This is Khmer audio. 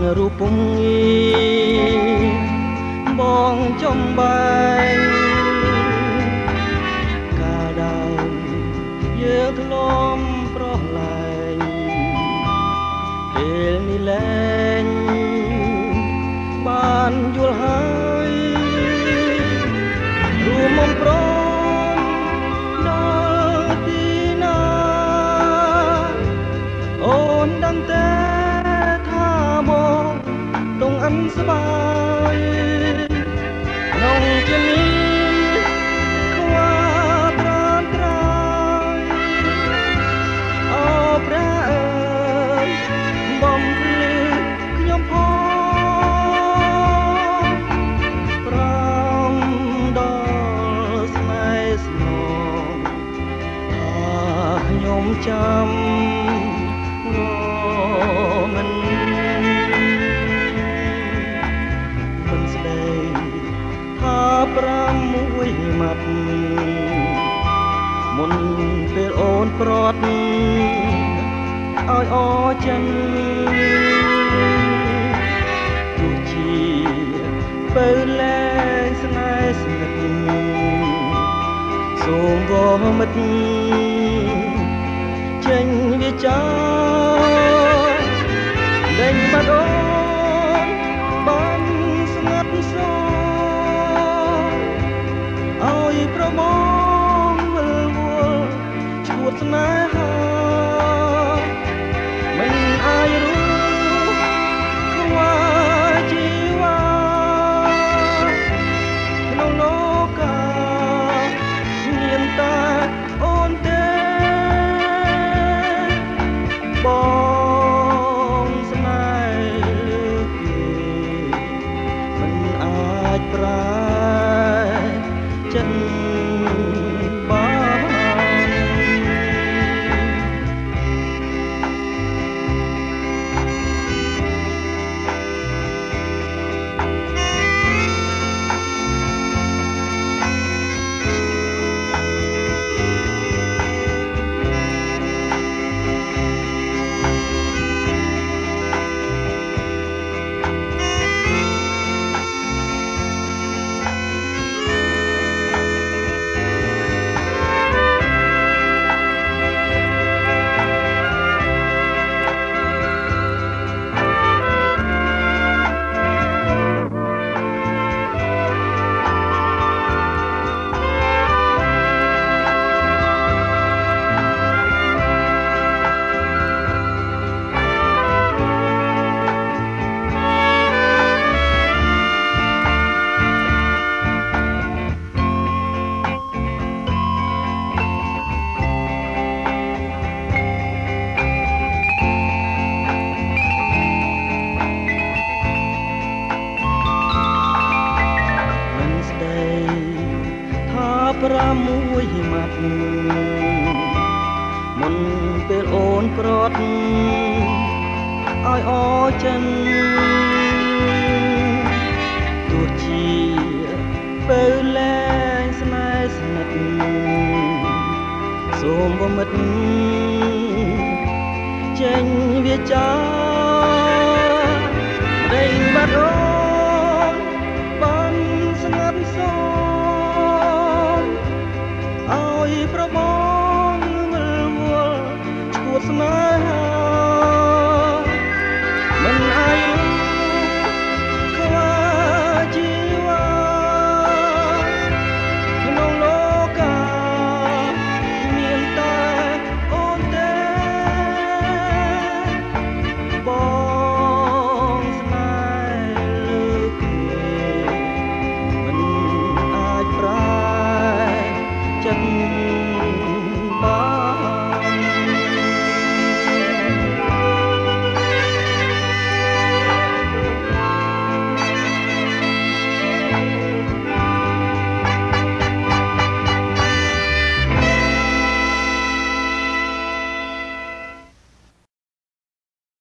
រូបពងបងចំបែងកាលដើមយើងធ្លាប់ប្រឡែងពេលនេះលែងបានយល់ហើយរួមមកប្រដល់ទីណាអូនដឹងតែថាមកដងអិនស្បាយក្នុងជានេះខ្វះត្រានត្រៃអូព្រះអើយបំភ្លឺខ្ញុំផងប្រាំដល់ស្នេហ៍ស្នងថាខ្ញុំចាំ6 ម៉ាត់មុនពេលអូនប្រត់ឲ្យអចិនទោះជាពេលលែងស្នេហ៍ស្និទ្ធសូមវមិត្តចេញវាចាដេញបាត់អូនបានស្ងាត់សោឲ្យប្រមងវិលវល់ឈួតស្នេហាមិនអាចรู้ខ្វះជីវ៉ាក្នុងលោកាមានតែអូនទេបងស្នេហ៍លើគេមិនអាចប្រែចិត្ត6 ម៉ាត់មុនពេលអូនប្រត់ឲ្យអចិនទោះជាពេលលែងស្នេហ៍ស្និទ្ធសូមបំមិត្តចេញវាចាដេញបាត់អូនបានស្ងាត់សោឲ្យប្រមងវិលវល់ឈួតស្នេ